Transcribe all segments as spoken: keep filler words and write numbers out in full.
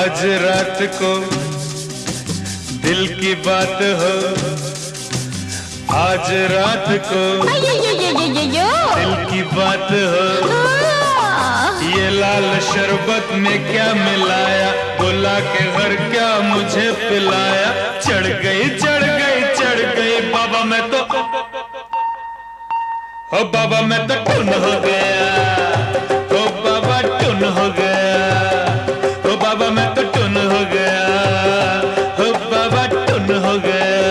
आज रात को दिल की बात हो, आज रात को दिल की बात हो। ये लाल शरबत में क्या मिलाया, बुला के घर क्या मुझे पिलाया। चढ़ गई चढ़ गई चढ़ गई बाबा मैं तो, ओ बाबा मैं तो टुन हो गया, ओ बाबा टुन हो गया, ओ बाबा मैं तो टुन हो गया, ओ बाबा टुन हो गया।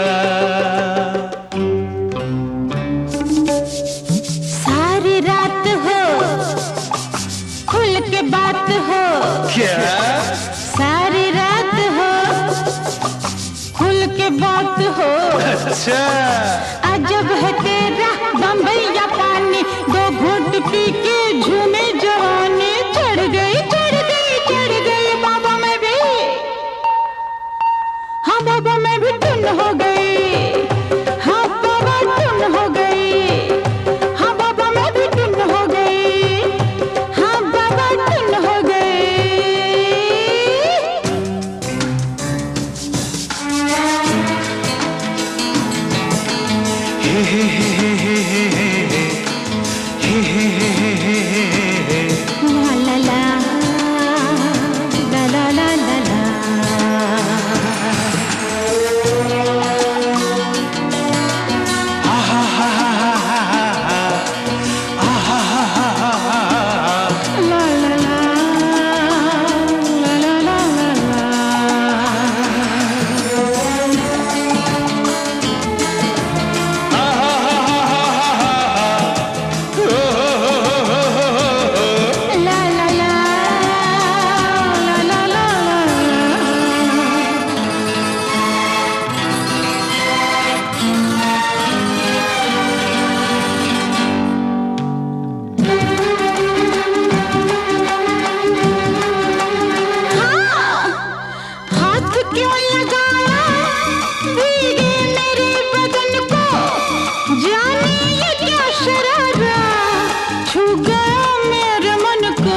सारी रात हो खुल के बात हो, क्या सारी रात हो खुल के बात हो। अच्छा अजब है तेरा बम्बई या पानी, दो घूंट पी के झूमे जवानी। चढ़ गई चढ़ गई चढ़ गई बाबा मैं भी, हाँ बाबा मैं भी टुन हो गई, हाँ बाबा टुन हो गई, हाँ बाबा मैं भी टुन हो गई, हाँ बाबा टुन हो गई। ला ला ला ला ला ला ला। ला ला ला ला ला ला ला। ला ला ला ला ला ला हाँ, हाथ क्यों लगाया भीगे मेरे बदन को, जाने ये क्या शरारा छू गया मेरे मन को।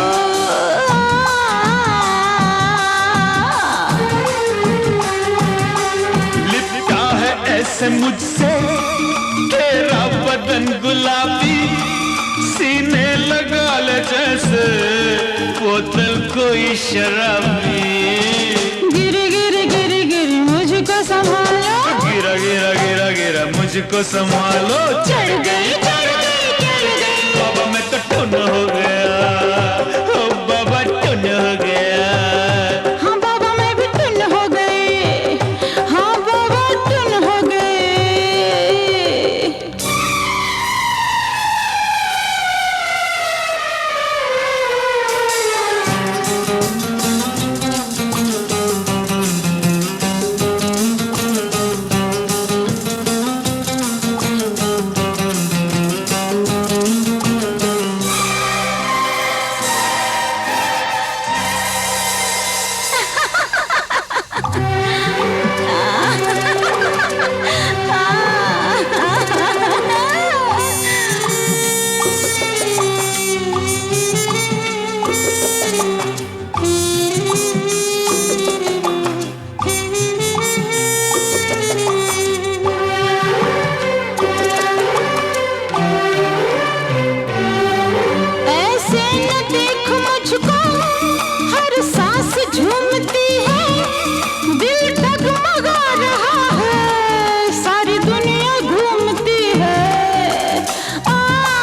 लिपटा है ऐसे मुझसे तेरा बदन गुलाबी, सीने लगा ले जैसे बोतल कोई शराबी। गिर गिर गिर गिर मुझको संभालो, गिरा गिरा गिरा गिरा मुझको संभालो। चढ़ गई चढ़ गई चढ़ गई बाबा मैं तो टुन हो गया, ओ बाबा टुन हो गया। हाँ बाबा मैं भी टुन हो गई, हाँ बाबा टुन हो गई। ऐसे न देख मुझको, हर सांस झूमती है, दिल डगमगा रहा है, सारी दुनिया घूमती है। आ,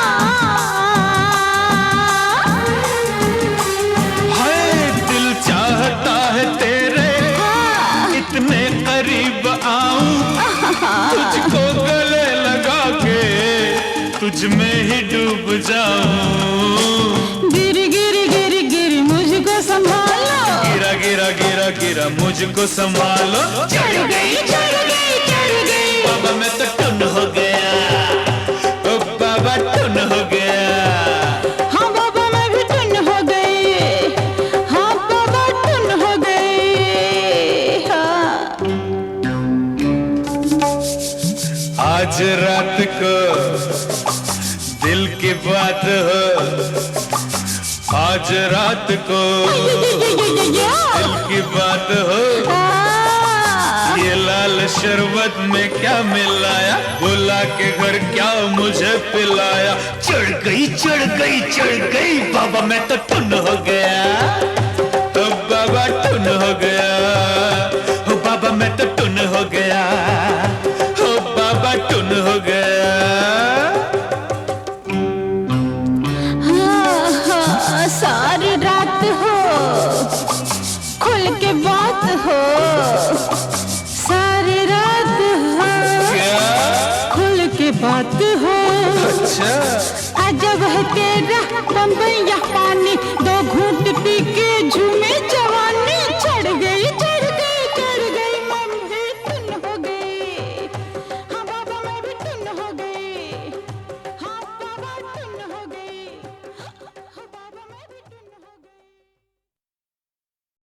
हाय दिल चाहता है तेरे इतने करीब आऊं, तुझको गले लगा के तुझ में ही डूब जाऊं। गिर गिर गिर गिर मुझको संभालो, गिरा गिरा गिरा गिरा मुझको संभालो। चढ़ गई चढ़ गई चढ़ गई बाबा मैं तो टुन हो गया, ओ बाबा टुन हो गया। हाँ बाबा मैं भी टुन हो गई, हाँ बाबा टुन हो गई। हाँ आज रात को दिल की बात हो, आज रात को दिल की बात हो, ये लाल शरबत में क्या मिलाया, बुला के घर क्या मुझे पिलाया। चढ़ गई चढ़ गई चढ़ गई बाबा मैं तो टुन हो गया।